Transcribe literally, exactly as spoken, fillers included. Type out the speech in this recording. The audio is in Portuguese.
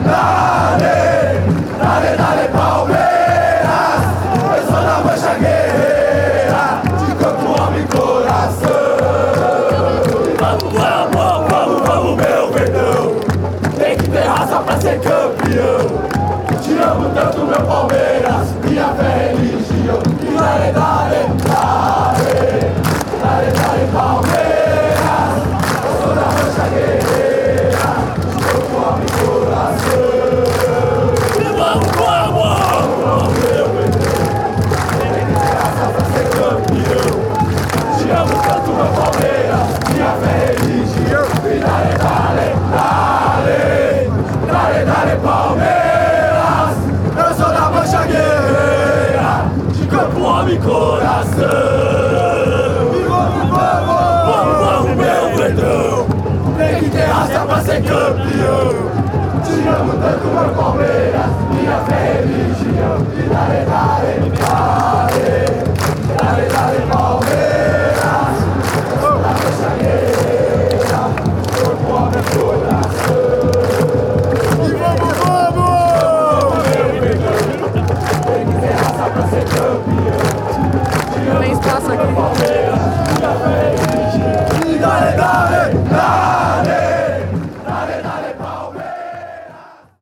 Dale, dale, dale Palmeiras, eu sou da mancha guerreira, de corpo, alma e coração. Vamos, vamos, vamos, vamos meu verdão, tem que ter raça pra ser campeão. Te amo tanto meu Palmeiras, minha fé é religião. E dale, dale, dale, dale, dale Palmeiras, eu sou da mancha guerreira, de corpo, alma e coração. Vamos, vamos, vamos meu verdão, tem que ter raça pra ser campeão. Te amo tanto meu Palmeiras, minha fé é religião. E dale, dale, dale, dale, dale Palmeiras, eu sou da mancha guerreira, de corpo, alma e coração. E vamos, vamos, vamos, vamos meu verdão, tem que ter raça pra ser campeão. Te amo tanto meu Palmeiras,